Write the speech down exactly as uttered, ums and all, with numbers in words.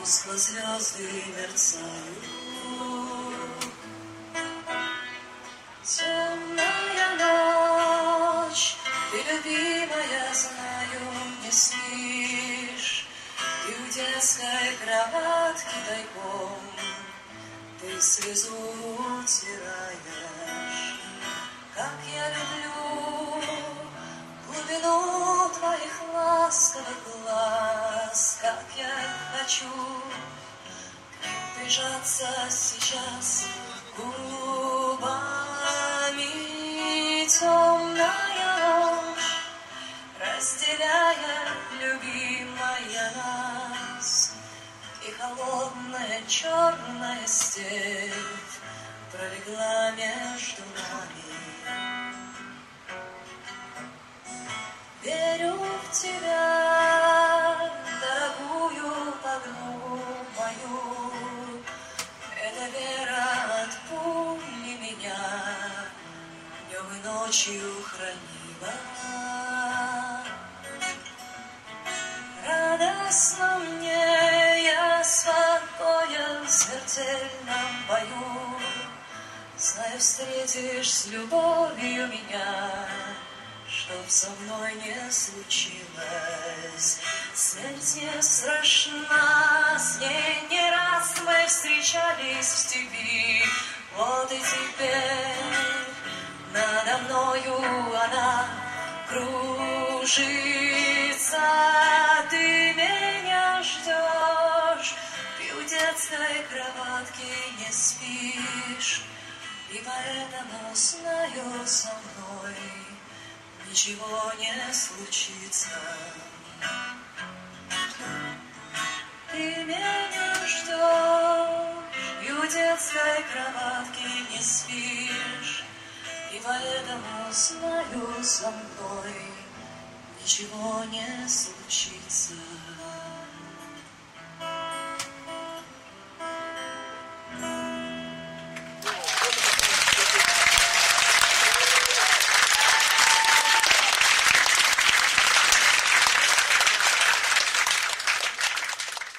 Тускло звезды мерцают. Темная ночь, ты, любимая, знаю, не спишь. Ты у детской кроватки тайком, ты слезу утираешь. Как я люблю глубину твоих ласковых глаз, как я хочу к ним прижаться сейчас губами. Темная ночь, разделяя, любимая, нас, и холодная черная степь пролегла между нами. Верю в тебя, дорогую подругу мою, эта вера от пули меня днем и ночью хранила. Радостно мне, я спокоен в смертельном бою, знаю, встретишь с любовью меня, чтоб со мной не случилось. Смерть не страшна, с ней не раз мы встречались в степи. Вот и теперь надо мною она кружится. Ты меня ждешь, ты у детской кроватки не спишь, и поэтому знаю, со мной ничего не случится. Ты меня ждешь, и у детской кроватки не спишь, и поэтому знаю, со мной ничего не случится.